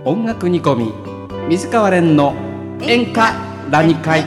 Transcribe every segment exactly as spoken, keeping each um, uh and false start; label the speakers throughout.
Speaker 1: 音楽煮込み水川蓮の演歌ラニ会。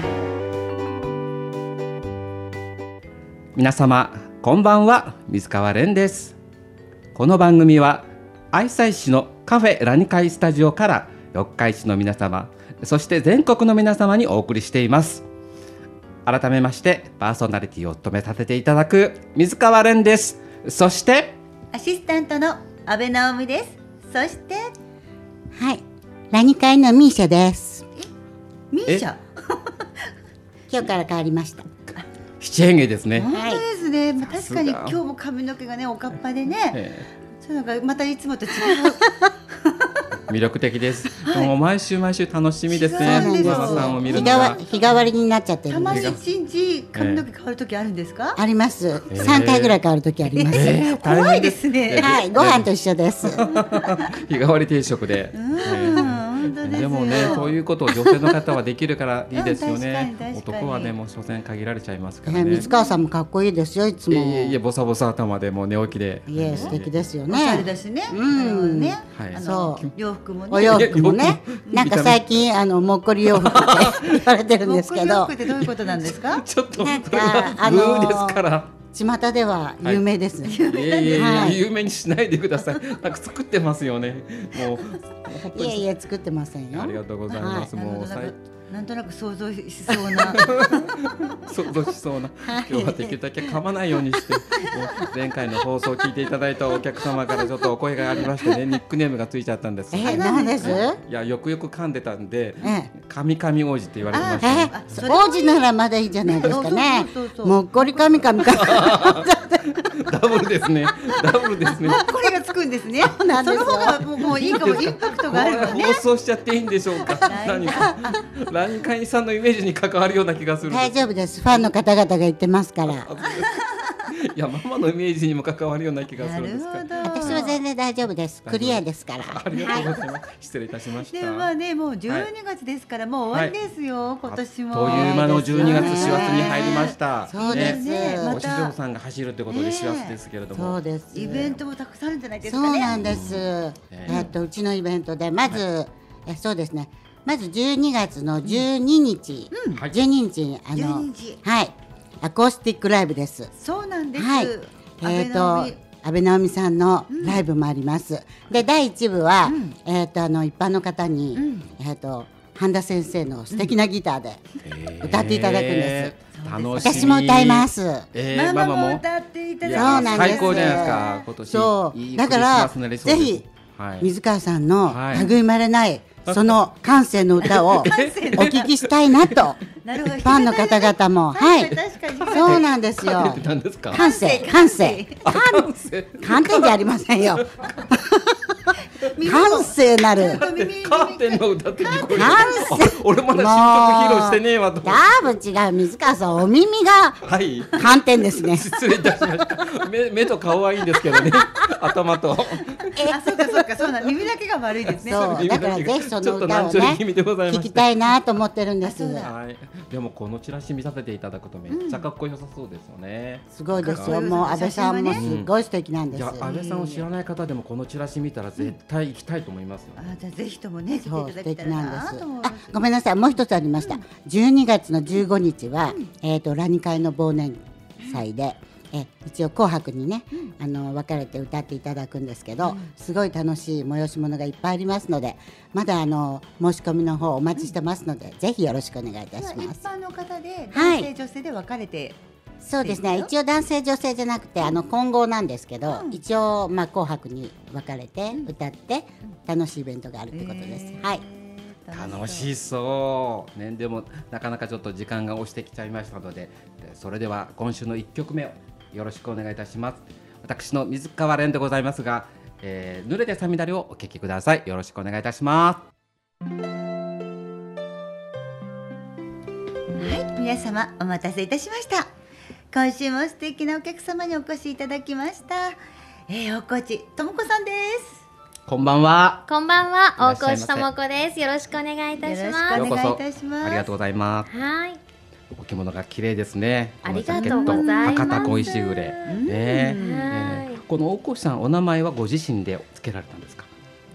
Speaker 1: 皆様こんばんは、水川蓮です。この番組は愛西市のカフェラニ会スタジオから四日市の皆様、そして全国の皆様にお送りしています。改めましてパーソナリティを務めさせていただく水川蓮です。そして
Speaker 2: アシスタントの阿部直美です。そして
Speaker 3: はい、ラニ会のミーシャです。
Speaker 2: ミーシャ
Speaker 3: 今日から変わりました。
Speaker 1: 七変化ですね。
Speaker 2: 本当ですね、まあ、確かに
Speaker 1: さすが
Speaker 2: 今日も髪の毛がねおかっぱでね、
Speaker 1: え
Speaker 2: そういうのがまたいつもと違う
Speaker 1: ー魅力的です、はい、もう毎週毎週楽しみですね。
Speaker 2: そうなんですよ。
Speaker 1: ママさんを見る
Speaker 3: 日
Speaker 1: のが
Speaker 3: 替わ日替わりになっちゃってる
Speaker 2: たま
Speaker 3: んです。
Speaker 2: に一日髪の毛変わる時あるんですか？
Speaker 3: あります。
Speaker 1: えー
Speaker 3: 三回ぐらい変わる時あります。
Speaker 1: えー
Speaker 2: 怖いですね。
Speaker 3: はい、ご飯と一緒です。
Speaker 1: 日替わり定食で、
Speaker 2: うん
Speaker 1: えー
Speaker 2: 本当ですよ。
Speaker 1: でもね、そういうことを女性の方はできるからいいですよね。
Speaker 2: うん確かに確かに
Speaker 1: 男はね、もう所詮限られちゃいますか
Speaker 3: え
Speaker 1: らね。
Speaker 3: ー水川さんもかっこいいですよ、いつも。
Speaker 1: いえいえいえ、ボサボサ頭でもう寝起きで。
Speaker 3: いえ、素敵ですよ
Speaker 2: おしゃれ
Speaker 3: ね。
Speaker 2: だしね。
Speaker 3: うん
Speaker 2: なるほどね。
Speaker 1: はい
Speaker 2: あの
Speaker 3: そう
Speaker 2: 洋服もね。
Speaker 3: お洋服もね
Speaker 1: 洋、服
Speaker 3: なんか最近あのもっこり洋服って言われてるんですけど
Speaker 2: もっこり洋服、ってどういうことなんですか？
Speaker 1: ちょっと
Speaker 3: なんか
Speaker 1: それは
Speaker 3: あ
Speaker 1: ブ
Speaker 3: のー
Speaker 1: ーですから。
Speaker 3: 巷では有名です。
Speaker 1: いえいえいえ、
Speaker 3: はい
Speaker 1: 有名にしないでください。なんか作ってますよね。もう本当に
Speaker 3: いえいえ、作ってませんよ。
Speaker 1: ありがとうございます。
Speaker 2: なるほ
Speaker 1: もうさい
Speaker 2: どなんかなんとなく想像しそうな。
Speaker 1: 想像しそうな、今日はできるだけ噛まないようにして、もう前回の放送を聞いていただいたお客様からちょっとお声がありましてね、ニックネームがついちゃったんです。
Speaker 3: えー、
Speaker 2: あな
Speaker 3: なんんです？
Speaker 2: でか
Speaker 1: いや、よくよく噛んでたんで、
Speaker 3: え
Speaker 1: 神々王子って言われてました
Speaker 3: え
Speaker 1: ね。
Speaker 2: あそれはいい
Speaker 3: 王子ならまだいいじゃないですかね。
Speaker 2: そうそうそうそう
Speaker 3: もっこりかみかみか。
Speaker 1: ダブルですね。ダブルですね。
Speaker 2: これがつくんですね。
Speaker 3: うなんですよ
Speaker 2: その方がもうもういいかも、インパクトがあるわね。
Speaker 1: これ放送しちゃっていいんでしょうか。何かラニカイさんのイメージに関わるような気がするんです。
Speaker 3: 大丈夫です。ファンの方々が言ってますから。
Speaker 1: いや、ママのイメージにも関わるような気がす
Speaker 2: な
Speaker 1: るんですか。
Speaker 2: るほど。
Speaker 3: 私は全然大丈夫です。クリアですから。
Speaker 1: ありがとうございます。失礼いたしました。
Speaker 2: でもまあね、もうじゅうにがつですから、もう終わりですよ、今年も。
Speaker 1: という間のじゅうにがつ、
Speaker 3: ね
Speaker 1: 師走に入りました。
Speaker 3: そうです
Speaker 1: ね
Speaker 2: また
Speaker 1: お師匠さんが走るということで師走ですけれども。
Speaker 3: そうです。
Speaker 2: イベントもたくさんあるんじゃないです
Speaker 3: そ
Speaker 2: かね。
Speaker 3: うなんです。えっとうちのイベントでまず、えそうですね。まずじゅうにがつのじゅうににち、
Speaker 1: はい
Speaker 3: じゅうににちにあ
Speaker 2: じゅう
Speaker 3: の
Speaker 2: ににち
Speaker 3: はいアコースティックライブです。
Speaker 2: そうなんです。
Speaker 3: はい。えっ、と安倍直美さんのライブもあります。でだいいち部は、
Speaker 2: うん
Speaker 3: えっ、とあの一般の方に、
Speaker 2: うん
Speaker 3: えっ、と半田先生の素敵なギターで歌っていただくんです。
Speaker 1: えー楽しみ。
Speaker 3: 私も歌いま。す。
Speaker 1: えー、
Speaker 2: ママも
Speaker 1: ママも。
Speaker 2: 歌っていた
Speaker 1: い
Speaker 2: だ
Speaker 1: や
Speaker 3: そうなんです
Speaker 1: 最高じゃないですか。今年。
Speaker 3: そう
Speaker 1: いい
Speaker 3: だから
Speaker 1: クリスマスになりそうです
Speaker 3: ぜひ
Speaker 1: はい。
Speaker 3: 水川さんの
Speaker 1: はい
Speaker 3: 類まれないその感性の歌をお聞きしたいなと
Speaker 2: なるほど。
Speaker 3: ファンの方々もはい
Speaker 2: 確かに確かに。
Speaker 3: そうなんですよ
Speaker 1: って何ですか。
Speaker 3: 感性感性
Speaker 1: あ感性。
Speaker 3: 観点じゃありませんよ感性なる
Speaker 2: 耳耳
Speaker 1: カーテンの歌って聞こえる。
Speaker 3: 感
Speaker 1: あ俺まだ新曲披露してねえわと思って。
Speaker 3: 多分違う水川さんお耳が
Speaker 1: はい。
Speaker 3: 観点ですね
Speaker 1: 失礼いたしました。目目と顔はいいんですけどね。頭と。
Speaker 2: あ、そうかそうかそうな耳だけが悪いですね。
Speaker 3: そうだからぜひそ
Speaker 1: ちょっと
Speaker 3: の歌をね
Speaker 1: 難聴気味でございまして。
Speaker 3: 聞きたいなと思ってるんです
Speaker 2: あそうだ
Speaker 1: はい。でもこのチラシ見させていただくとめっちゃかっこよさそうですよね。
Speaker 3: すごいです
Speaker 2: かっこいい
Speaker 3: よもう安倍さんも
Speaker 2: 写
Speaker 3: すごい素敵なんです
Speaker 1: いや、安倍さんを知らない方でもこのチラシ見たら絶対行きたいと思いますよ。
Speaker 2: あ、じゃあぜひともね来てい
Speaker 3: そう素
Speaker 2: ただきたい
Speaker 3: 敵なんです
Speaker 2: なと思いま
Speaker 3: あごめんなさいもう一つありました、じゅうにがつのじゅうごにちは、えー、とラニ会の忘年祭で、え一応紅白にね、あの分かれて歌っていただくんですけど、すごい楽しい催し物がいっぱいありますのでまだあの申し込みの方お待ちしてますので、ぜひよろしくお願いいたし
Speaker 2: 一
Speaker 3: ます。
Speaker 2: 般の方で
Speaker 3: はい
Speaker 2: 男性女性で分かれて、
Speaker 3: そうですね
Speaker 2: いいです
Speaker 3: 一応男性女性じゃなくてあの混合なんですけど、
Speaker 2: うん
Speaker 3: 一応、まあ、紅白に分かれて歌って楽しいイベントがあるってことです、
Speaker 2: へー
Speaker 3: はい
Speaker 1: 楽しそう。ね、でもなかなかちょっと時間が押してきちゃいましたので、それでは今週のいっきょくめをよろしくお願いいたします。私の水川蓮でございますが、えー、濡れてさみだれをお聞きください。よろしくお願いいたします。
Speaker 2: はい、皆様お待たせいたしました。今週も素敵なお客様にお越しいただきました。えー、大河内智子さんです。
Speaker 1: こんばんは。
Speaker 4: こんばんは、
Speaker 1: いらっしゃいませ
Speaker 4: 大越智子です。よろしくお願いいたし
Speaker 2: よろし
Speaker 4: ます。
Speaker 2: くお願いいたします。
Speaker 1: ありがとうございます。
Speaker 4: はい、
Speaker 1: お着物が綺麗ですね。
Speaker 4: ありがとうございます
Speaker 1: このジャケット博多恋しぐれ。ね
Speaker 2: うん
Speaker 1: えーこの大越さんお名前はご自身でつけられたんですか。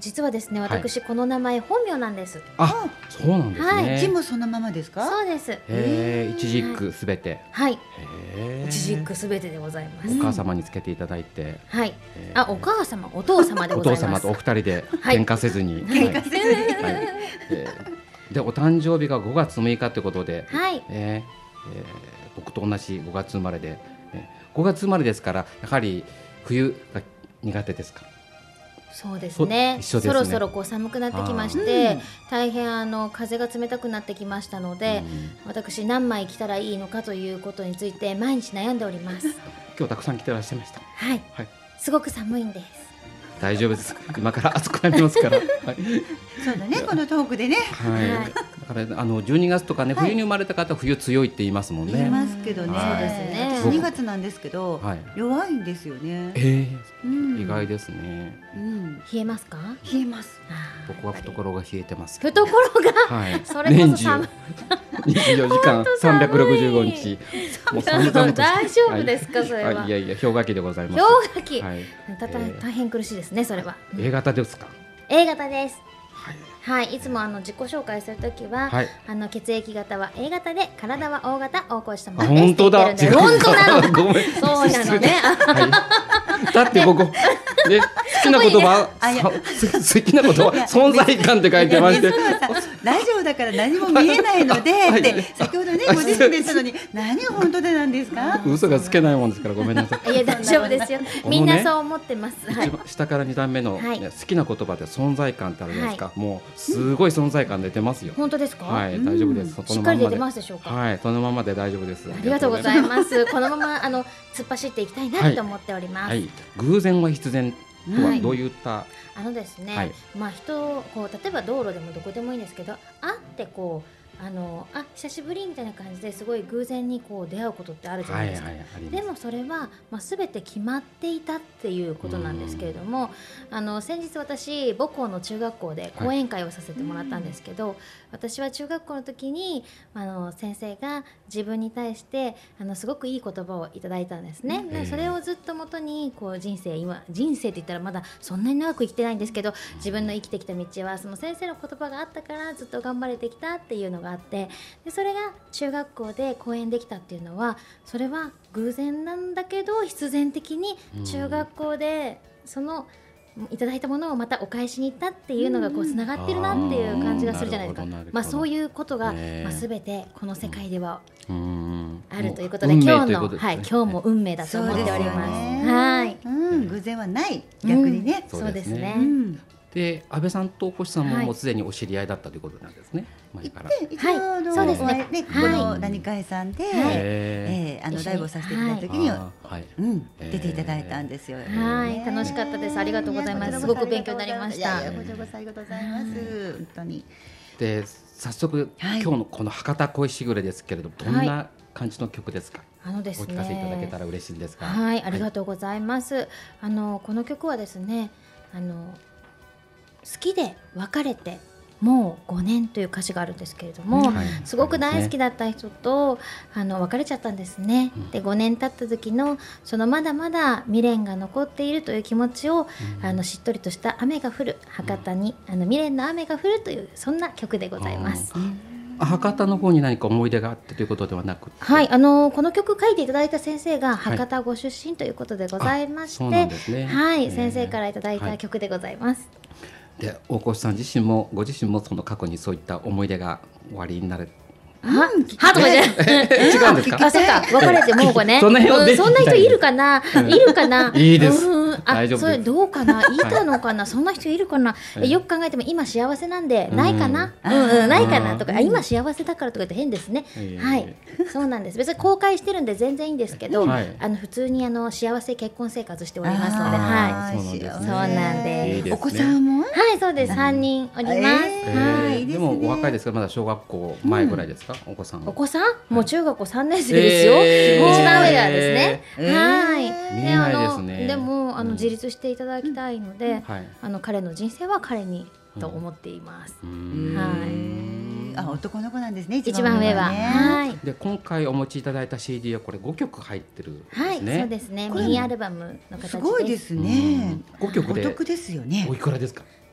Speaker 4: 実はですね、
Speaker 1: はい
Speaker 4: 私この名前本名なんです。
Speaker 1: あ、そうなんです
Speaker 4: はい
Speaker 1: ね。
Speaker 2: 字もそのままですか？
Speaker 4: そうです。
Speaker 1: へえ、一軸すべて。
Speaker 4: はい。
Speaker 1: へえ。
Speaker 4: 一軸すべてでございます。
Speaker 1: お母様につけていただいて。
Speaker 4: はい。
Speaker 1: えー
Speaker 4: あ、お母様、お父様で
Speaker 1: お
Speaker 4: ございます。
Speaker 1: 父様とお二人で
Speaker 4: はい
Speaker 1: 喧嘩せずに。
Speaker 2: 喧嘩せずに
Speaker 1: はいはいえーで、お誕生日がごがつむいかということで。
Speaker 4: はい。
Speaker 1: えーえー僕と同じごがつ生まれで、えーごがつ生まれですからやはり冬が苦手ですか？
Speaker 4: そうですね。
Speaker 1: そう一緒ですね
Speaker 4: そろそろこう寒くなってきまし
Speaker 2: あ
Speaker 4: て
Speaker 2: ー、
Speaker 4: 大変あの風が冷たくなってきましたので、私何枚着たらいいのかということについて毎日悩んでおります。
Speaker 1: 今日たくさん来てらっしゃいました。
Speaker 4: はい。
Speaker 1: はい、
Speaker 4: すごく寒いんです。
Speaker 1: 大丈夫です。今から暑くなりますから。はい、
Speaker 2: そうだね、このトークでね
Speaker 1: はい
Speaker 4: はい
Speaker 1: だからあのじゅうにがつとかね、
Speaker 2: はい
Speaker 1: 冬に生まれた方は冬強いって言いますもんね。
Speaker 2: 言いますけどね。
Speaker 1: はい
Speaker 4: そうですね
Speaker 2: 私にがつなんですけど、
Speaker 1: はい
Speaker 2: 弱いんですよね。
Speaker 1: え
Speaker 2: うん
Speaker 1: ー、意外ですね。
Speaker 2: うん、
Speaker 4: 冷えますか？
Speaker 2: 冷えます。
Speaker 4: あー
Speaker 1: 僕は懐が冷えてます。
Speaker 4: 懐が
Speaker 1: はい。
Speaker 4: それこそ寒い
Speaker 1: 年中にじゅうよじかんさんびゃくろくじゅうごにちもう寒々と
Speaker 4: 大丈夫ですか、それは。
Speaker 1: はい、いやいや氷河期でございます。
Speaker 4: 氷河期、
Speaker 1: はい。
Speaker 4: たた
Speaker 1: えー
Speaker 4: 大変苦しいですね、それは。
Speaker 1: A 型ですか。
Speaker 4: A 型です。
Speaker 1: はい。
Speaker 4: はい、いつもあの自己紹介するときは、
Speaker 1: はい
Speaker 4: あの血液型は A 型で体は O 型、大河内様
Speaker 1: あ、
Speaker 4: です。
Speaker 1: 本当だ。
Speaker 4: って言ってるんで本当なの。
Speaker 1: ごめん。
Speaker 4: そうなのね。
Speaker 1: はい。だってここで好きな言葉、
Speaker 2: あいや
Speaker 1: さ好きな言葉存在感って書いてまして
Speaker 2: いや。水川さんラジオだから何も見えないので
Speaker 1: はい
Speaker 2: って先ほどねご自身で言ったのに何が本当でなんですか？
Speaker 1: 嘘がつけないもんですからごめんなさい。
Speaker 4: いや大丈夫ですよ。みんなそう思ってます。はい。
Speaker 1: 一番下から二段目の、ね
Speaker 4: はい
Speaker 1: 好きな言葉で存在感ってあるじゃないですか。もうすごい存在感出てますよ。
Speaker 4: 本当ですか？
Speaker 1: はい、大丈夫です。
Speaker 4: しっかり出て
Speaker 1: このままで。
Speaker 4: ますでしょうか？
Speaker 1: はい、そのままで大丈夫です。
Speaker 4: ありがとうございます。このままあの突っ走っていきたいなと思っております。
Speaker 1: はい、偶然は必然とはどういった、
Speaker 4: あのですね、
Speaker 1: はい
Speaker 4: まあ人こう例えば道路でもどこでもいいんですけど、あってこうあのあ久しぶりみたいな感じですごい偶然にこう出会うことってあるじゃないですか。
Speaker 1: はいはいあります
Speaker 4: でもそれは、まあ、全て決まっていたっていうことなんですけれども、あの先日私母校の中学校で講演会をさせてもらったんですけど、私は中学校の時にあの先生が自分に対してあのすごくいい言葉をいただいたんですね。でそれをずっともとにこう人生今人生って言ったらまだそんなに長く生きてないんですけど、自分の生きてきた道はその先生の言葉があったからずっと頑張れてきたっていうのがあって、でそれが中学校で講演できたっていうのはそれは偶然なんだけど必然的に中学校でそのいただいたものをまたお返しに行ったっていうのがこうつながってるなっていう感じがするじゃないですか。
Speaker 1: うんなるほどなるほど
Speaker 4: まあそういうことが、
Speaker 1: ねえ
Speaker 4: まあ、全てこの世界では
Speaker 1: うん
Speaker 4: あるということで、
Speaker 1: もう
Speaker 4: 今日の、
Speaker 1: 運命ということですね
Speaker 4: はい、今日も運命だと思っております。はい、
Speaker 2: うん、偶然はない逆にね。
Speaker 1: そう
Speaker 4: そうですね。
Speaker 2: うん
Speaker 1: で安倍さんと星さんも
Speaker 4: はい
Speaker 1: もうすでにお知り合いだったということなんですね。前から。
Speaker 2: で一度の
Speaker 4: そうですね
Speaker 2: お会いねこ
Speaker 4: はい
Speaker 2: の何会さんで、
Speaker 1: へ
Speaker 2: えーあの
Speaker 4: 一緒に
Speaker 2: ライブをさせていただいた時に、
Speaker 1: あーはい。
Speaker 2: うん
Speaker 1: えー
Speaker 2: 出ていただいたんですよ。
Speaker 4: はい楽しかったですありがとうございます
Speaker 2: や
Speaker 4: すごく勉強になりました
Speaker 2: いやいやこちらこそありがとうございます。本当に。
Speaker 1: で早速、
Speaker 2: はい
Speaker 1: 今日のこの博多恋しぐれですけれどどんな感じの曲ですか。
Speaker 4: あのですね
Speaker 1: お聞かせいただけたら嬉しいんですが。
Speaker 4: はい、ありがとうございます。あのこの曲はですね、あの好きで別れてもうごねんという歌詞があるんですけれども、
Speaker 1: はい
Speaker 4: すごく大好きだった人と、あの別れちゃったんですね。
Speaker 1: うん
Speaker 4: でごねん経った時のそのまだまだ未練が残っているという気持ちを、
Speaker 1: うん
Speaker 4: あのしっとりとした雨が降る博多に、あの未練の雨が降るというそんな曲でございます。
Speaker 1: あ博多の方に何か思い出があってということではなくて。
Speaker 4: はい、あのこの曲書いていただいた先生が博多ご出身ということでございまして、
Speaker 1: あそうなんですね
Speaker 4: はい、
Speaker 1: えー
Speaker 4: 先生からいただい
Speaker 1: はい
Speaker 4: た曲でございます。
Speaker 1: で大越さん自身もご自身もその過去にそういった思い出がおありになる。
Speaker 4: は、はとかじゃない。
Speaker 1: 違うんですか。
Speaker 4: あ、そっか、別れてもうごねん。
Speaker 1: その辺をぜひ
Speaker 4: うんそんな人いるかな、
Speaker 1: うん
Speaker 4: いるかな。
Speaker 1: いいです
Speaker 4: うんあ、
Speaker 1: 大丈夫です
Speaker 4: それどうかな、いたのかな、そんな人いるかな。
Speaker 1: ええ
Speaker 4: よく考えても今幸せなんで
Speaker 1: うん
Speaker 4: ないかな、
Speaker 2: うん
Speaker 4: うん、うん、ないかな
Speaker 1: うん
Speaker 4: とか、あ今幸せだからとか言って変ですね。
Speaker 1: ええ
Speaker 4: はい、そうなんです。別に公開してるんで全然いいんですけど、
Speaker 1: はい
Speaker 4: あの普通にあの幸せ結婚生活しておりますので、
Speaker 2: あ
Speaker 4: は
Speaker 2: ー
Speaker 1: そうなんですね
Speaker 4: そうなんです
Speaker 1: いいですね
Speaker 2: お子さんも
Speaker 4: い、はい、そうです。三人おります。
Speaker 2: え
Speaker 1: え
Speaker 4: はい。
Speaker 1: ー
Speaker 2: いいですね
Speaker 1: でもお若いですからまだ小学校前ぐらいですか、お子さん。
Speaker 4: お子さん、もう中学校三年生ですよ。
Speaker 1: えー
Speaker 4: 一番上がですね。
Speaker 2: えー
Speaker 4: はい。
Speaker 1: 見えない
Speaker 4: あの
Speaker 1: ですね
Speaker 4: でもあ
Speaker 1: うん
Speaker 4: の自立していただきたいので、
Speaker 1: はい。
Speaker 4: あの彼の人生は彼にと思っています。
Speaker 1: う
Speaker 2: へ
Speaker 1: ん
Speaker 2: ーあ男の子なんですね。
Speaker 4: 一番上は、
Speaker 2: ね
Speaker 4: はい。
Speaker 1: で今回お持ちいただいた シーディー はこれごきょく入ってるんですね。
Speaker 4: はい、そうですね。ミニアルバムの形です。
Speaker 2: すごいですね。
Speaker 1: ごきょくで
Speaker 2: お得ですよね
Speaker 1: おい。くらですか。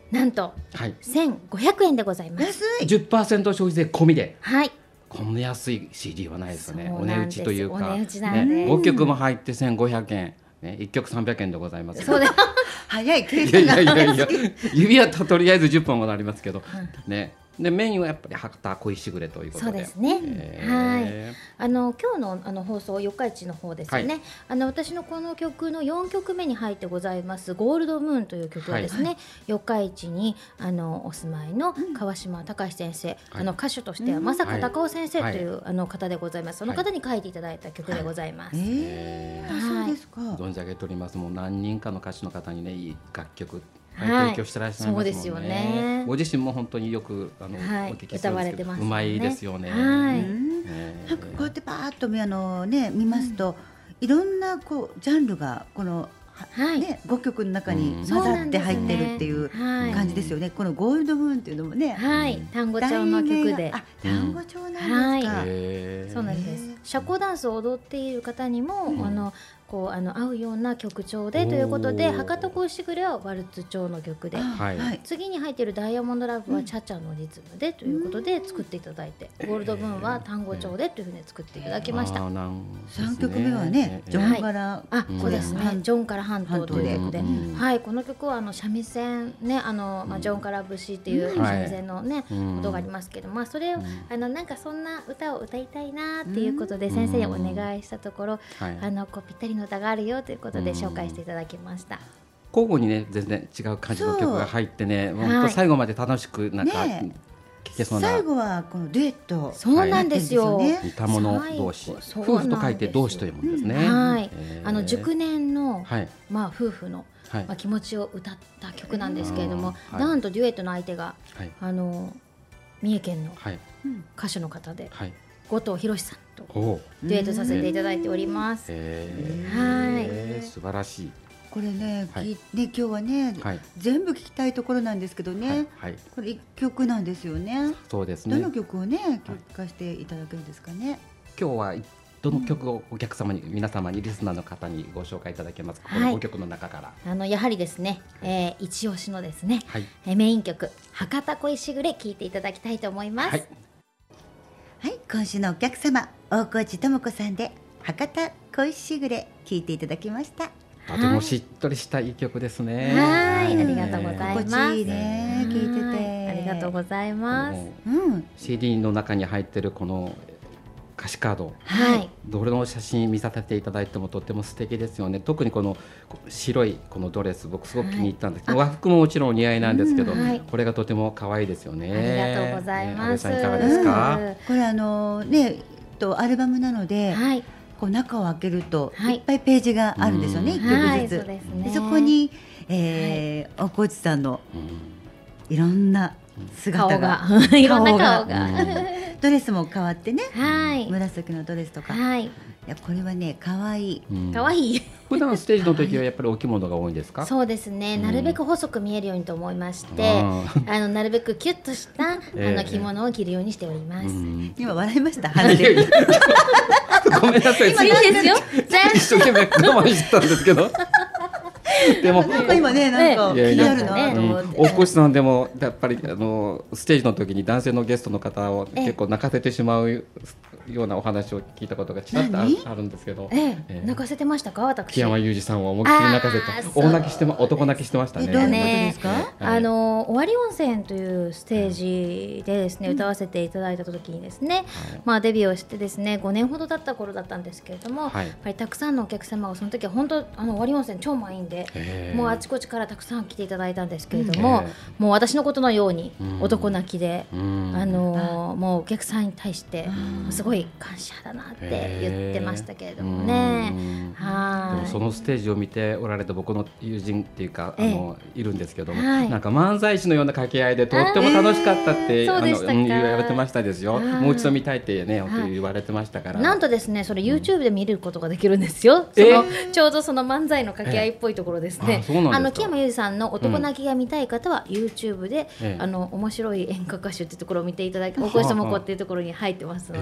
Speaker 4: なんと
Speaker 1: はい
Speaker 4: せんごひゃくえんでございます。
Speaker 2: 安い。
Speaker 1: じゅっパーセント 消費税込みで
Speaker 4: はい
Speaker 1: こんな安い シーディー はないですよね。お値打
Speaker 4: そうなんです
Speaker 1: ちというか
Speaker 4: お値打ちなんです
Speaker 1: ね、ごきょくも入ってせんごひゃくえん、ね、いっきょくさんびゃくえんでございます
Speaker 4: そうです
Speaker 2: 早い計
Speaker 1: いや
Speaker 2: 算が
Speaker 1: いやいやいや指輪ととりあえずじゅっぽんもなりますけど、ね、でメインはやっぱり博多恋しぐれということで。
Speaker 4: そうですね、
Speaker 1: えー
Speaker 4: はいあの今日のあの放送四日市の方ですよね、
Speaker 1: はい
Speaker 4: あの私のこの曲のよんきょくめに入ってございますゴールドムーンという曲はですね、四日市にあのお住まいの川島隆先生、あの歌手としては正香隆夫先生という、あの方でございます。その方に書いていただいた曲でございます。
Speaker 2: えー、あそうですか。
Speaker 1: 存じ上げております。もう何人かの歌手の方にね、いい楽曲
Speaker 4: はい
Speaker 1: 提供してらっしゃいますもんね。
Speaker 4: そうですよね
Speaker 1: ご自身も本当によくあの、
Speaker 4: はい
Speaker 1: お聞きするんですけど
Speaker 4: 歌われてますよね
Speaker 1: うまいですよね。
Speaker 4: はい
Speaker 2: うん
Speaker 1: ね
Speaker 2: なんかこうやってバーッとあの、ね、見ますと、いろんなこうジャンルがこの、
Speaker 4: はい
Speaker 2: ね、ごきょくの中に
Speaker 1: うん
Speaker 2: 混ざって入ってるっていう
Speaker 4: はい
Speaker 2: 感じですよね。このゴールドムーンっていうのもね、
Speaker 4: はい単語帳の曲で、
Speaker 2: あ、単語帳なんですか。
Speaker 4: はい
Speaker 1: へー
Speaker 4: そうなんです。社交ダンスを踊っている方にも、
Speaker 1: うん
Speaker 4: あのこうあの合うような曲調でということで、
Speaker 1: おー
Speaker 4: 博多恋しぐれはワルツ調の曲で、
Speaker 2: あ
Speaker 1: はい
Speaker 2: はい。
Speaker 4: 次に入っているダイヤモンドラブはチャチャのリズムでということで作っていただいて、ゴールドムーンは単語調でというふうに作っていただきました。
Speaker 1: あーなんですね
Speaker 2: 三曲目はね、ジョンから
Speaker 4: あ、
Speaker 1: うん
Speaker 4: そうですね。ジョンから半島という曲で、
Speaker 2: 半島
Speaker 1: でうん
Speaker 4: はい、この曲はあの三味線ね、あのまあジョンから節っていう
Speaker 1: うん
Speaker 4: 三味線のね、
Speaker 1: うん
Speaker 4: 音がありますけど、まあそれを、
Speaker 1: うん
Speaker 4: あのなんかそんな歌を歌いたいなっていうことで先生にお願いしたところ、
Speaker 1: はい
Speaker 4: あのこうぴったりの歌があるよということで
Speaker 1: うん
Speaker 4: 紹介していただきました。
Speaker 1: 交互にね全然違う感じの曲が入ってね、
Speaker 4: そう
Speaker 1: 本当最後まで楽しくなんか
Speaker 2: ね
Speaker 1: 聴けそうな
Speaker 2: 最後はこのデュエット。
Speaker 4: そうなんですよ。
Speaker 2: はい
Speaker 1: 似た者同士、
Speaker 4: 最後
Speaker 1: 夫婦と書いて同士というものですね。
Speaker 4: はい
Speaker 1: えー
Speaker 4: あの熟年の、
Speaker 1: はい
Speaker 4: まあ夫婦の、
Speaker 1: はい
Speaker 4: まあ、気持ちを歌った曲なんですけれども、
Speaker 1: あーはい
Speaker 4: なんとデュエットの相手が
Speaker 1: はい
Speaker 4: あの三重県の
Speaker 1: はい
Speaker 4: 歌手の方で
Speaker 1: はい。
Speaker 4: 後藤博さんと
Speaker 1: おお。
Speaker 4: デュエットさせていただいております。
Speaker 1: えー、素晴らしい。
Speaker 2: これね、
Speaker 1: はい
Speaker 2: きね今日はね、
Speaker 1: はい
Speaker 2: 全部聞きたいところなんですけどね、
Speaker 1: はい、はい、
Speaker 2: これ一曲なんですよね。
Speaker 1: そうですね。
Speaker 2: どの曲をね聞かせていただけるんですかね。
Speaker 1: 今日はどの曲をお客様に、皆様にリスナーの方にご紹介いただけますか。このごきょくの中から。
Speaker 4: あのやはりですね、えー、一押しのですね、
Speaker 1: はい。
Speaker 4: えーメイン曲博多恋しぐれ聴いていただきたいと思います。
Speaker 1: はい。
Speaker 2: はい、今週のお客様大河内智子さんで博多恋しぐれ聞いていただきました。
Speaker 1: とてもしっとりしたいい曲ですね。
Speaker 4: はい
Speaker 2: ね
Speaker 4: ありがとうございます。
Speaker 2: 心地いいね聞いて
Speaker 4: はい
Speaker 2: て。
Speaker 4: ありがとうございます。
Speaker 1: もう
Speaker 2: うん
Speaker 1: シーディー の中に入ってるこの歌詞カード、
Speaker 4: はい。
Speaker 1: どれの写真見させていただいてもとっても素敵ですよね。特にこのこ白いこのドレス、僕すごく気に入ったんですけど、和服ももちろんお似合いなんですけど、
Speaker 4: うんはい
Speaker 1: これがとても可愛いですよね。
Speaker 4: ありがとうございます。
Speaker 1: ね安倍さんいかがですか。
Speaker 2: これあのねとアルバムなので、
Speaker 4: はい。
Speaker 2: こう中を開けると
Speaker 4: はい
Speaker 2: いっぱいページがあるんですよね、
Speaker 1: うん
Speaker 2: 一
Speaker 4: はい、
Speaker 2: 曲ずつ。
Speaker 4: そうですね。
Speaker 2: でそこに、えー大河内さんの
Speaker 1: うん
Speaker 2: いろんな姿
Speaker 4: 顔
Speaker 2: が、
Speaker 4: がいろんな顔
Speaker 2: 顔
Speaker 4: が。
Speaker 2: ドレスも変わってね、
Speaker 4: はい。
Speaker 2: 紫のドレスとか、い
Speaker 4: はい。
Speaker 2: やこれはね可愛い。
Speaker 1: うん
Speaker 4: 可愛い。
Speaker 1: 普段ステージの時はやっぱりお着物が多いんですか。
Speaker 4: そうですね。
Speaker 1: うん
Speaker 4: なるべく細く見えるようにと思いまして、
Speaker 1: あ
Speaker 4: あのなるべくキュッとしたあ
Speaker 1: ええ
Speaker 4: の着物を着るようにしております。
Speaker 1: ーうん
Speaker 2: 今笑いました。
Speaker 1: い
Speaker 2: 鼻で。
Speaker 1: やいやごめんなさい。
Speaker 4: 今いいですよ。全
Speaker 1: 一生懸命我慢してたんですけど。でも
Speaker 2: なんか今ねなんか
Speaker 1: いやいや
Speaker 2: 気になるなと思って。
Speaker 1: 大越さんでもやっぱりあのステージの時に男性のゲストの方を
Speaker 4: ええ
Speaker 1: 結構泣かせてしまうようなお話を聞いたことがちらっとあ
Speaker 2: 何
Speaker 1: あるんですけど、
Speaker 4: ええ
Speaker 1: ええ
Speaker 4: 泣かせてましたか私。
Speaker 1: 木山裕二さんを思いっきり泣かせ
Speaker 4: あー
Speaker 1: て
Speaker 4: そう
Speaker 1: 大泣きしてま男泣きしてましたね。
Speaker 2: えどういうこと
Speaker 4: ね
Speaker 2: ですか？
Speaker 1: はい
Speaker 4: あの終わり温泉というステージでですね、歌わせていただいた時にですね、
Speaker 1: はい
Speaker 4: まあデビューをしてですねごねんほど経った頃だったんですけれども、
Speaker 1: はい
Speaker 4: やっぱりたくさんのお客様がその時は本当あの終わり温泉超満員で、
Speaker 1: へー
Speaker 4: もうあちこちからたくさん来ていただいたんですけれども、
Speaker 1: うんへ
Speaker 4: もう私のことのように
Speaker 1: うん
Speaker 4: 男泣きで、
Speaker 1: うん
Speaker 4: あのもうお客さんに対して
Speaker 2: うん
Speaker 4: すごい感謝だなって言ってましたけれども
Speaker 1: う
Speaker 4: ね。
Speaker 1: ん
Speaker 4: はい。
Speaker 1: でもそのステージを見ておられた僕の友人っていうか、あ
Speaker 4: ええ
Speaker 1: のいるんですけども、
Speaker 4: はい
Speaker 1: なんか漫才師のような掛け合いでとっても楽しかったって、
Speaker 4: あーそうでしたか
Speaker 1: うん言われてましたですよ。
Speaker 4: はい
Speaker 1: もう一度見たいってね、
Speaker 4: はい
Speaker 1: 本当に言われてましたから。
Speaker 4: なんとですね、それ YouTube で見ることができるんですよ。そ
Speaker 1: え
Speaker 4: のちょうどその漫才の掛け合いっぽいところですね
Speaker 1: ええあ。そうなんですか
Speaker 4: あの木山裕二さんの男泣きが見たい方は YouTube で、
Speaker 1: ええ
Speaker 4: あの面白い演歌歌手っていうところを見ていただき、大越智子っていうところに入ってますので、
Speaker 1: ええ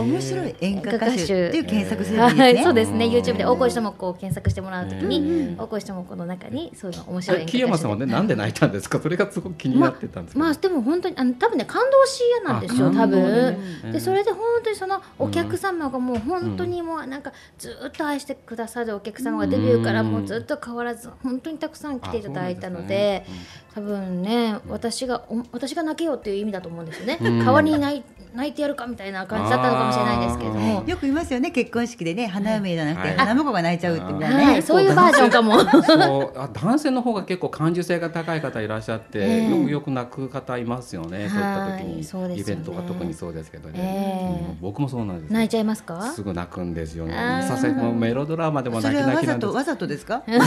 Speaker 2: 面白い演歌歌手っていう検索する
Speaker 4: は
Speaker 2: んですね。
Speaker 4: い、そうですね。
Speaker 1: うん
Speaker 4: YouTube で大越智子を検索してもらうとき
Speaker 1: う
Speaker 4: に
Speaker 1: ん
Speaker 4: 大越智子の中にそういうの面白い演歌歌手
Speaker 1: 木山さんはねなんで泣いたんですか。それがすごく気になってたんですけど。
Speaker 4: まあでも本当にあの多分ね感動し屋なんですよ
Speaker 1: あ
Speaker 4: 多
Speaker 1: 感動で
Speaker 4: 分
Speaker 1: ね。
Speaker 4: でそれで本当にそのお客様がもう本当にもうなんかずっと愛してくださるお客様がデビューからもうずっと変わらず本当にたくさん来ていただいたので、多分ね私がお私が泣けようっていう意味だと思うんですよね。
Speaker 1: うん
Speaker 4: 代わりに泣い泣いてやるかみたいな感じだったのかもしれないんですけれども。
Speaker 2: よく言いますよね、結婚式でね花嫁じゃなくて
Speaker 1: はい
Speaker 2: 花婿が泣いちゃうってみたいなね。
Speaker 4: はい、そういうバージョンかも。
Speaker 1: そうあ男性の方が結構感受性が高い方いらっしゃって、
Speaker 4: ええ
Speaker 1: よくよく泣く方いますよね、そういった時に、
Speaker 4: はいそうですよね
Speaker 1: イベントが特にそうですけどね、
Speaker 4: ええ
Speaker 1: うん僕もそうなんですよ。
Speaker 4: 泣いちゃいますか？
Speaker 1: すぐ泣くんですよね。
Speaker 4: あー
Speaker 1: させもうメロドラマでも
Speaker 2: そ
Speaker 1: 泣き
Speaker 2: れはわざ
Speaker 1: 泣きなんです。
Speaker 2: とわざとですか？
Speaker 1: こ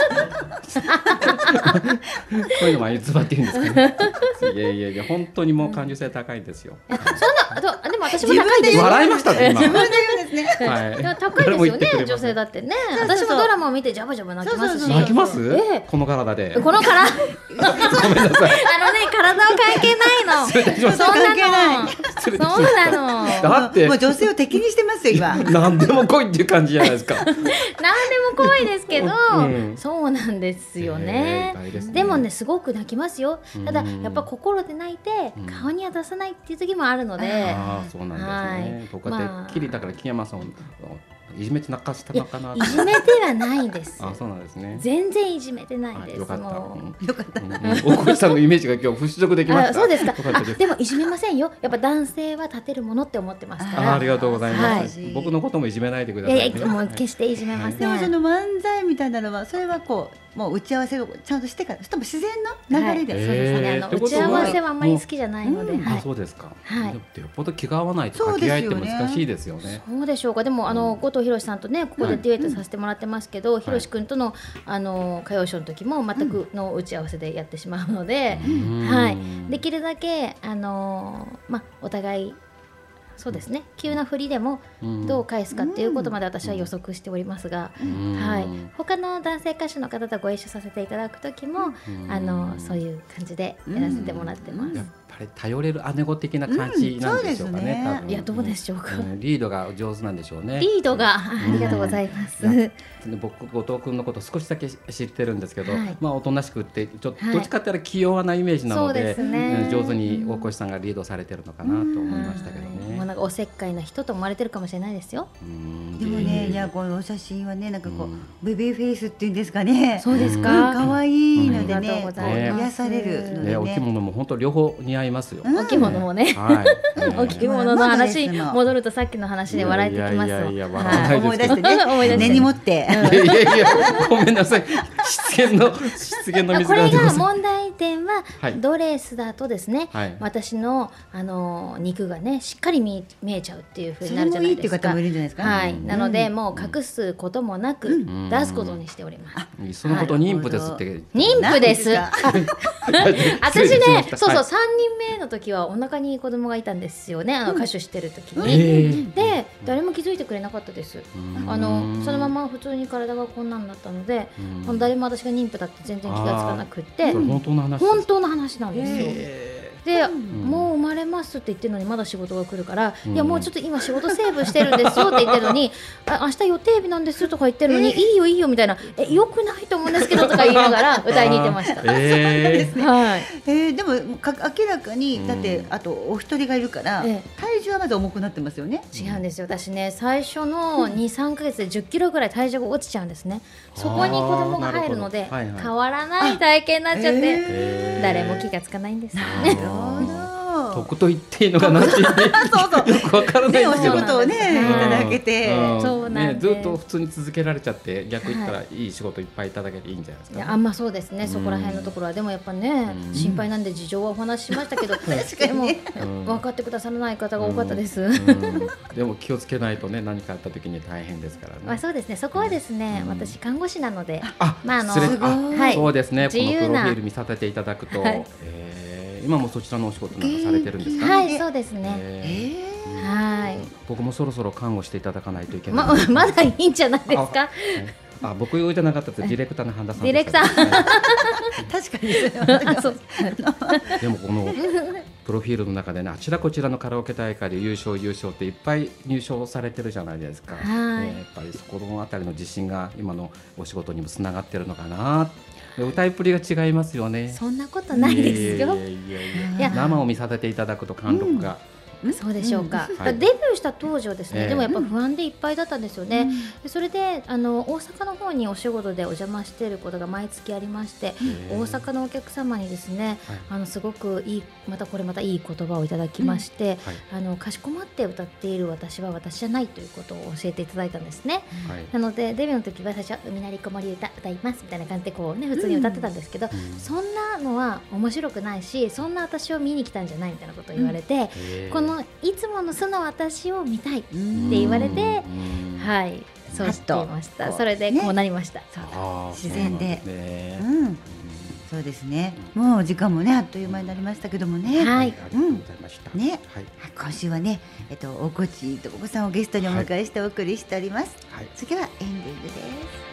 Speaker 1: ういうのも偽っていいんですかね。いやいやいや本当にもう感受性高いんですよ。
Speaker 4: そんなあとあでも私も高いですよ。
Speaker 1: 笑いましたね今。
Speaker 2: 自分で言うんですね。
Speaker 1: はい
Speaker 4: でも高い
Speaker 1: 誰も
Speaker 4: ですよね
Speaker 1: 言ってくれません
Speaker 4: 女性だってね。
Speaker 2: そうそうそう
Speaker 4: 私もドラマを見てジャバジャバ泣きますし。
Speaker 2: そうそうそう
Speaker 1: 泣きます？
Speaker 4: ええ
Speaker 1: この体で。
Speaker 4: このから
Speaker 1: ごめんなさい。
Speaker 4: あのね体は関係ないの。
Speaker 1: 失礼いたしまし
Speaker 4: そ
Speaker 1: た
Speaker 4: んなの。
Speaker 1: 失礼いたしま
Speaker 4: そう
Speaker 1: した
Speaker 4: なの。
Speaker 1: だって
Speaker 2: もう女性を敵にしてますよ今。
Speaker 1: 何でも来いっていう感じじゃないですか。
Speaker 4: なんでも怖いですけど、
Speaker 1: うん
Speaker 4: そうなんですよね
Speaker 1: えー大ですね
Speaker 4: でもねすごく泣きますよ。ただ
Speaker 1: うん
Speaker 4: やっぱ心で泣いて
Speaker 1: うん
Speaker 4: 顔には出さないっていう時もあるので、
Speaker 1: ああそうなんですね。
Speaker 4: はい
Speaker 1: 僕はてっきりだから木山さんをいじめて泣かしたのかなと
Speaker 4: いじめてはないんです。
Speaker 1: あそうなんですね。
Speaker 4: 全然いじめてない
Speaker 1: あ
Speaker 4: です。
Speaker 1: よかった。
Speaker 4: もう
Speaker 1: うん
Speaker 2: よかった。
Speaker 1: うん大越さんのイメージが今日払拭できました。
Speaker 4: あそうですか。
Speaker 1: よかったです。
Speaker 4: あでもいじめませんよ。やっぱ男性は立てるものって思ってますか
Speaker 1: あ
Speaker 4: ら。
Speaker 1: ありがとうございます。
Speaker 2: はい
Speaker 1: 僕のこともいじめないでくだ
Speaker 4: い
Speaker 1: さいね。
Speaker 4: やいやもう決していじめません。
Speaker 2: でもその漫才みたいなのはそれはこうもう打ち合わせをちゃんとしてから、それとも自然の流れで、
Speaker 4: はいそうですね。あの打
Speaker 1: えーってことは
Speaker 4: ち合わせはあんまり好きじゃないので、
Speaker 2: うん
Speaker 4: はい
Speaker 1: あそうですか。
Speaker 4: はい
Speaker 1: でもよっぽど気が合わないと
Speaker 2: そう
Speaker 1: 掛
Speaker 2: ですよね
Speaker 1: け合いって難しいですよね。
Speaker 4: そうでしょうか。でもあの後藤宏さんとねここでデュエットさせてもらってますけど、
Speaker 1: い
Speaker 4: 宏君とのあの歌謡ショーの時も全くの打ち合わせでやってしまうので、
Speaker 1: うん
Speaker 4: はい。できるだけあのまあお互いそうですね。急な振りでも
Speaker 1: うん
Speaker 4: どう返すかっていうことまで私は予測しておりますが、
Speaker 1: うん
Speaker 4: はい。他の男性歌手の方とご一緒させていただく時も
Speaker 1: うん
Speaker 4: あのそういう感じでやらせてもらってます。
Speaker 1: やっぱり頼れる姉子的な感じなんでしょうかね。
Speaker 2: うんそうですね
Speaker 1: 多分
Speaker 4: いやどうでしょうか。
Speaker 1: うんリードが上手なんでしょうね。
Speaker 4: リードがありがとうございます。
Speaker 1: うんで僕後藤君のこと少しだけ知ってるんですけど、
Speaker 4: はい
Speaker 1: まあおとなしくってちょっと
Speaker 4: はい
Speaker 1: どっちかって言ったら器用なイメージなの
Speaker 4: そうで
Speaker 1: です
Speaker 4: ね
Speaker 1: うん上手に大越さんがリードされてるのかなと思いましたけど
Speaker 4: はいもう
Speaker 1: ね。
Speaker 4: なんかおせっかいな人と思われてるかもしれないですよ。
Speaker 1: うん
Speaker 2: でもね、いやこのお写真はねなんかこう、ベビーフェイスっていうんですかね。
Speaker 4: そうです
Speaker 2: うん
Speaker 4: か。
Speaker 2: 可愛いので
Speaker 4: ありがと
Speaker 2: ね、
Speaker 4: うございます
Speaker 2: 癒されるので
Speaker 1: ねお着
Speaker 2: ね。
Speaker 1: 物も本当両方似合いますよ。
Speaker 2: うん
Speaker 4: お着物もね。
Speaker 1: はい。
Speaker 4: お着物の話
Speaker 2: まだですもん
Speaker 4: 戻るとさっきの話で笑えてきます
Speaker 1: いやいやいや
Speaker 4: わ。
Speaker 1: 笑わない
Speaker 2: 思い出してね、
Speaker 4: 思い出して
Speaker 2: 根に持って。
Speaker 1: いやいやいやごめんなさい。失言の失言の水
Speaker 4: これが
Speaker 1: が出ます。
Speaker 4: 問題点は
Speaker 1: はい
Speaker 4: ドレスだとですね、
Speaker 1: はい
Speaker 4: 私のあの肉がねしっかり見見えちゃうっていう風になるじゃ
Speaker 2: それも
Speaker 4: ないいですか。
Speaker 2: っていう方もいるんじゃないですか。
Speaker 4: はい、
Speaker 1: うん
Speaker 4: なのでもう隠すこともなく
Speaker 1: ん
Speaker 4: 出すことにしております。
Speaker 1: そのこと妊婦ですって。
Speaker 4: 妊婦です。
Speaker 2: なん
Speaker 4: 私
Speaker 1: 失礼しま
Speaker 4: ね
Speaker 1: し、た
Speaker 4: そうそう、
Speaker 1: はい
Speaker 4: 三人目の時はお腹に子供がいたんですよね。あの歌手してる時
Speaker 1: え
Speaker 4: に。
Speaker 1: ー
Speaker 4: で、誰も気づいてくれなかったです。
Speaker 1: うん
Speaker 4: あのそのまま普通に体がこんなんだったので、
Speaker 1: うん
Speaker 4: あの誰も私が妊婦だって全然気がつかなくって
Speaker 1: それ、本当の話。
Speaker 4: 本当の話なんですよ。
Speaker 1: え
Speaker 4: で、
Speaker 1: ん
Speaker 4: もう生まれますって言ってるのにまだ仕事が来るから、
Speaker 1: うん
Speaker 4: いやもうちょっと今仕事セーブしてるんですよって言ってるのにあ明日予定日なんですとか言ってるのに、いいよいいよみたいなえよくないと思うんですけどとか言いながら歌いに行ってました。
Speaker 1: えー
Speaker 4: はい。
Speaker 2: えー、でもか明らかにだって、
Speaker 1: うん
Speaker 2: あとお一人がいるから、
Speaker 4: え
Speaker 2: 体重はまだ重くなってますよね。
Speaker 4: 違うんですよ。私ね最初のに、さんかげつでじゅっキロぐらい体重が落ちちゃうんですね。そこに子供が入るので
Speaker 1: あーなるほどはいはい
Speaker 4: 変わらない体型になっちゃって、
Speaker 1: えー
Speaker 4: 誰も気がつかないんですよ
Speaker 1: あ
Speaker 4: ね。
Speaker 1: ー
Speaker 2: な
Speaker 1: 得と言っていいのかなってよくわからない
Speaker 2: ね、お仕
Speaker 1: んですよ。
Speaker 2: 事をね、
Speaker 4: うん
Speaker 2: いただけて、
Speaker 1: うん
Speaker 4: そうなんです
Speaker 1: ね、ずっと普通に続けられちゃって逆言ったらいい仕事いっぱいいただけていいんじゃないですか。
Speaker 4: いやあんまそうですね、そこら辺のところはでもやっぱね、
Speaker 1: うん
Speaker 4: 心配なんで事情はお話ししましたけど、
Speaker 2: 確かにね
Speaker 4: でも、
Speaker 1: うん
Speaker 4: 分かってくださらない方が多かったです。
Speaker 1: うんでも気をつけないとね何かあった時に大変ですからね。
Speaker 4: まあそうですね、そこはですね、
Speaker 1: うん
Speaker 4: 私看護師なので、
Speaker 1: あ、
Speaker 4: まああの
Speaker 1: 失礼
Speaker 2: すごい
Speaker 1: あ
Speaker 4: はい
Speaker 1: そうですね。このプロフ
Speaker 4: 自由な
Speaker 1: ィール見させていただくと、
Speaker 4: はい
Speaker 1: えー今もそちらのお仕事なんかされてるんですか。
Speaker 4: はい、そうですね。
Speaker 1: えー
Speaker 4: はい。
Speaker 1: 僕もそろそろ看護していただかないといけない。
Speaker 4: ままだいいんじゃないですか。
Speaker 1: あはいあ、僕じゃなかったです。ディレクターの半田さん
Speaker 4: ディレクター
Speaker 1: ー
Speaker 2: 確かにそれは
Speaker 4: あそう
Speaker 1: でもこのプロフィールの中でね、あちらこちらのカラオケ大会で優勝優勝っていっぱい入賞されてるじゃないですか。
Speaker 4: はい
Speaker 1: ねやっぱりそこのあたりの自信が今のお仕事にもつながってるのかな。歌いっぷりが違いますよね。
Speaker 4: そんなことないですよ。
Speaker 1: いやいやいやいや
Speaker 4: いや
Speaker 1: 生を見させていただくと貫禄が、
Speaker 4: そうでしょうか、
Speaker 1: はい
Speaker 4: デビューした当時はですね、
Speaker 1: ええ
Speaker 4: でもやっぱ不安でいっぱいだったんですよね、でそれであの大阪の方にお仕事でお邪魔していることが毎月ありまして、
Speaker 1: え
Speaker 4: 大阪のお客様にですね、
Speaker 1: はい
Speaker 4: あのすごくいいまたこれまたいい言葉をいただきまして、
Speaker 1: はい
Speaker 4: あのかしこまって歌っている私は私じゃないということを教えていただいたんですね。
Speaker 1: はい
Speaker 4: なのでデビューの時は最初海なり子守歌歌いますみたいな感じでこうね普通に歌ってたんですけど、
Speaker 1: うん
Speaker 4: そんなのは面白くないし、そんな私を見に来たんじゃないみたいなことを言われて、
Speaker 1: えー
Speaker 4: このいつもの素の私を見たいって
Speaker 2: うん
Speaker 4: 言われて、
Speaker 1: うん
Speaker 4: はいそうしていました。
Speaker 2: はっと
Speaker 4: それでこうなりました。
Speaker 2: そうだ
Speaker 1: あー
Speaker 2: 自然で
Speaker 1: そうなんすね
Speaker 2: うんそうですね。もう時間もねあっという間になりましたけどもね。
Speaker 4: はい
Speaker 1: ありがとうございました。
Speaker 2: ね
Speaker 1: はい
Speaker 2: 今週はね、えっと大河内智子さんをゲストにお迎えしてお送りしております。
Speaker 1: はい。
Speaker 2: 次はエンディングです。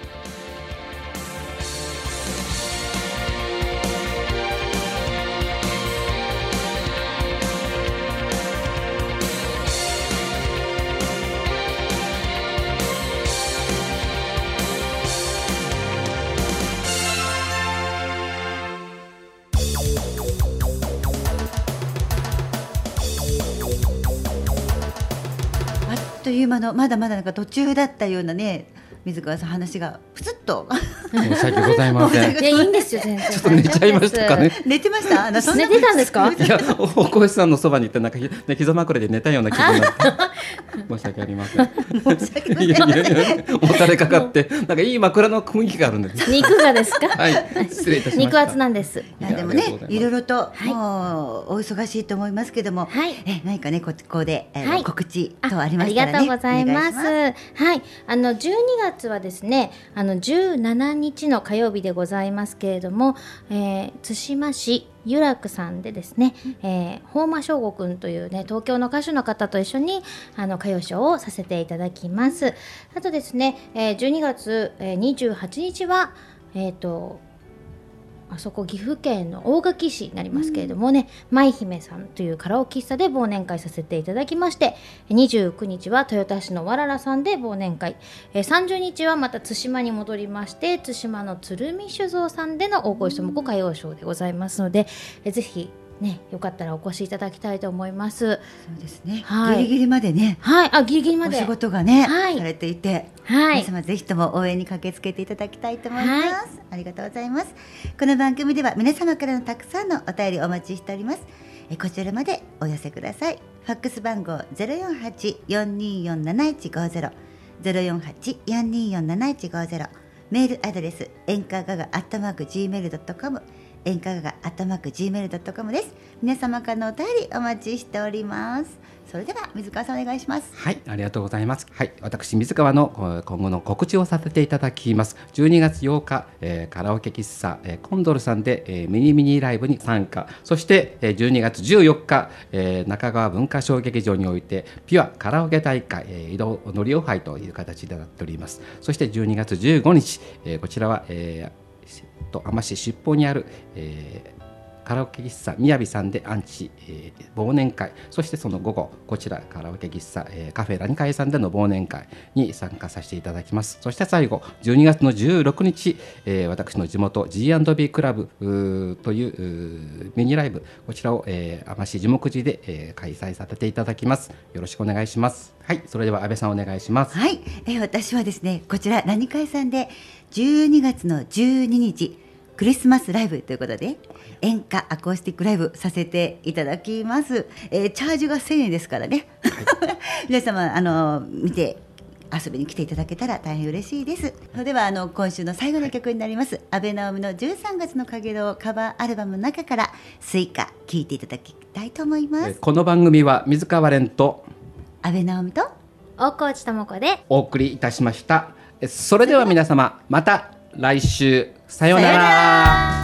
Speaker 2: あっという間のまだまだなんか途中だったようなね水川さん話がプツッと
Speaker 1: 申し訳ございません。
Speaker 4: いやいいんですよ全然。ちょっ
Speaker 1: と寝ちゃいましたかね。
Speaker 2: 寝てましたあのそんな
Speaker 4: 寝てたんですか？
Speaker 1: いや、大越さんのそばに行ってなんかひ、ね、膝枕で寝たような気分になって申し訳ありません。
Speaker 2: 申し訳ござ
Speaker 1: いや
Speaker 2: いません。
Speaker 1: いやいや、もたれかかってなんかいい枕の雰囲気があるんです。
Speaker 4: 肉がですか？
Speaker 1: はい、失礼いたしました。
Speaker 4: 肉厚なんです。
Speaker 2: いやでもね
Speaker 1: いやありがとうございます
Speaker 2: いろいろと
Speaker 4: い
Speaker 2: もうお忙しいと思いますけども、
Speaker 4: はい
Speaker 2: え何かねここで、えー
Speaker 4: はい
Speaker 2: 告知
Speaker 4: あ
Speaker 2: とありましたらね
Speaker 4: ありがとうございます。
Speaker 2: お願いし
Speaker 4: はい、あのじゅうにがつはですね、あのじゅうしちにちの火曜日でございますけれども、えー、対馬市由楽さんでですね、えー、本間翔吾くんというね東京の歌手の方と一緒にあの歌謡ショーをさせていただきます。あとですね、えー、じゅうにがつにじゅうはちにちはえっ、とあそこ岐阜県の大垣市になりますけれどもね、舞姫さんというカラオケ喫茶で忘年会させていただきまして、にじゅうくにちは豊田市のわららさんで忘年会、えー、さんじゅうにちはまた対馬に戻りまして対馬の鶴見酒造さんでの大越智子歌謡ショーでございますので、えー、ぜひねよかったらお越しいただきたいと思います。
Speaker 2: そうですね、
Speaker 4: はい
Speaker 2: ギリギリまでね
Speaker 4: はい、あギリギリまで
Speaker 2: お仕事がね、
Speaker 4: はい
Speaker 2: されていて、
Speaker 4: はい
Speaker 2: 皆様ぜひとも応援に駆けつけていただきたいと思います、
Speaker 4: はい
Speaker 2: ありがとうございます。この番組では皆様からのたくさんのお便りお待ちしております。えこちらまでお寄せください。ファックス番号 ゼロよんはち よんにーよん なないちごゼロ ゼロよんはち よんにーよん なないちごゼロ、メールアドレス演歌ガガアットマーク ジーメールドットコム、演歌ガガアットマーク ジーメールドットコム です。皆様からのお便りお待ちしております。それでは水川さんお願いします。
Speaker 1: はい、ありがとうございます。はい、私水川のこ今後の告知をさせていただきます。じゅうにがつようか、えー、カラオケ喫茶、えー、コンドルさんで、えー、ミニミニライブに参加。そして、えー、じゅうにがつじゅうよっか、えー、中川文化小劇場においてピュアカラオケ大会、えー、移動乗りオフ会という形でなっております。そしてじゅうにがつじゅうごにち、えー、こちらは、えー、と海士出奔にある、えーカラオケ喫茶みやびさんでアンチ、えー、忘年会、そしてその午後こちらカラオケ喫茶、えー、カフェラニカイさんでの忘年会に参加させていただきます。そして最後じゅうにがつのじゅうろくにち、えー、私の地元 ジーアンドビー クラブというミニライブ、こちらを、えー、海士樹木寺で、えー、開催させていただきます。よろしくお願いします。はい、それでは安倍さんお願いします。
Speaker 2: はい、えー、私はですねこちらラニカイさんでじゅうにがつのじゅうににちクリスマスライブということで演歌アコースティックライブさせていただきます、えー、チャージがせんえんですからね、はい、皆様あの見て遊びに来ていただけたら大変嬉しいです。それではあの今週の最後の曲になります、はい、安倍直美のじゅうさんがつの陽炎カバーアルバムの中からスイカ聴いていただきたいと思います。
Speaker 1: この番組は水川蓮と
Speaker 2: 安倍直美と
Speaker 4: 大河内智子で
Speaker 1: お送りいたしました。それでは皆様また来週さような
Speaker 2: さような
Speaker 1: ら。
Speaker 2: ら。